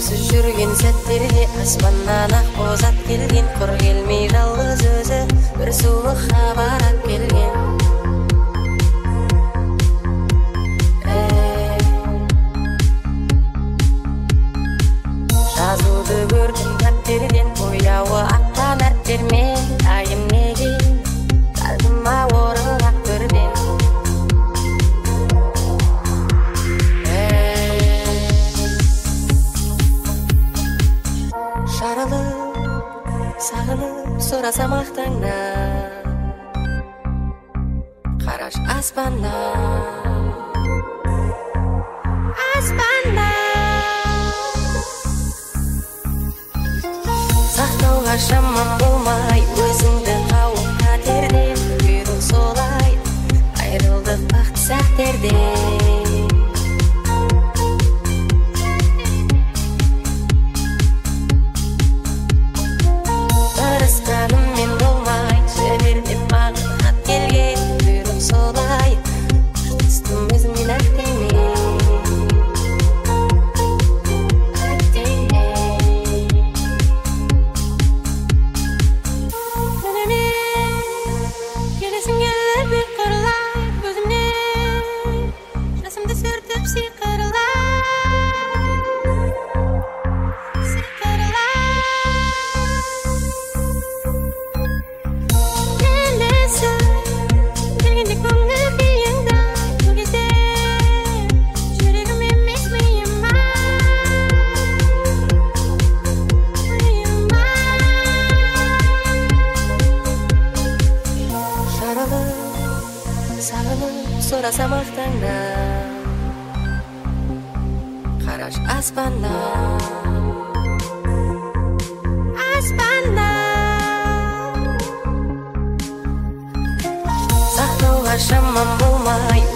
Sensiz жүрген сәттерде аспаннан ақ боз ат келген, құр келмей жалғыз өзі бір суық хабар ап келген. Жазуды көрдім дәптерден, бояуы аттан әріптермен, айым неге қалдыма оралақ бірден. Жарылып, сағынып, сұрасам ақтаңнан, қараш аспаннан, сақтауға шамам болмай, өзіңді қауіп қатерден, бұйрық солай, айрылдық бақыт сәттерде. Тырысқаныммен болмай, жібердім маған хат келген, бұйрық солай, тыртыстым өзіңмен әктеме. Сағынып, сұрасам ақтаңнан, қараш аспаннан, сақтауға шамам болмай,